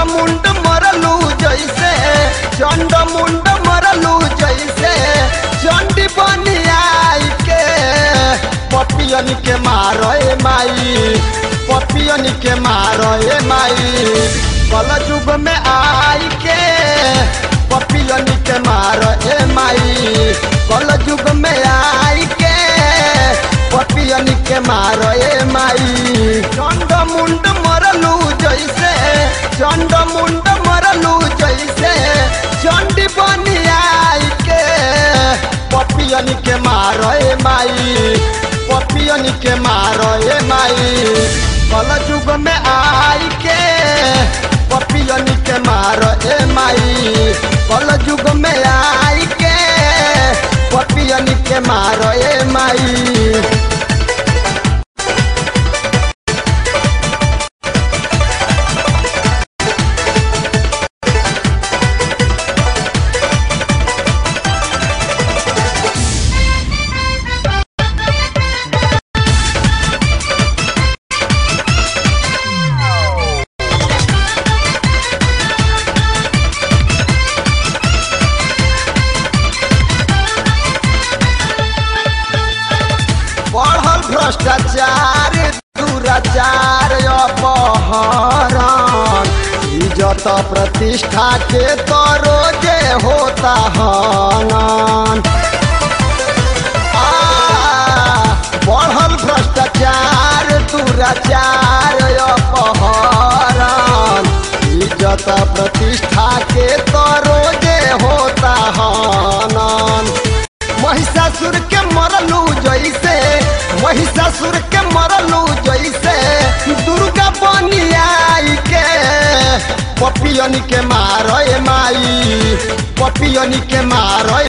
मुंड मरलू जैसे चंड मुंड मरलू जैसे चंडी बनियाई के पपियन के मारो ए माई पपियन के मारो ए माई कल युग में आई के पपियन के मारो ए माई कल युग में आई के पपियन के मारो ए माई चंड मुंड मरलू जैसे चंड मुंड मरलू जैसे चंडी बनियाई के पपियन के मारो ए माई पपियन के मारो ए माई कल युग में आई के पपियन के मारो ए माई कल युग में आई के पपियन के मारो ए माई। बढ़ल भ्रष्टाचार दुराचार अपहरण इज्जत प्रतिष्ठा के तो रोजे होता हनन। बढ़ल भ्रष्टाचार दुराचार अपहरण इज्जत प्रतिष्ठा के तो रोजे होता हनन। महिषासुर के मरलू जैसे महिषासुर के मरलू जैसे दुर्गा बनियाई के पपियन के मारो ए माई पपियन के मारो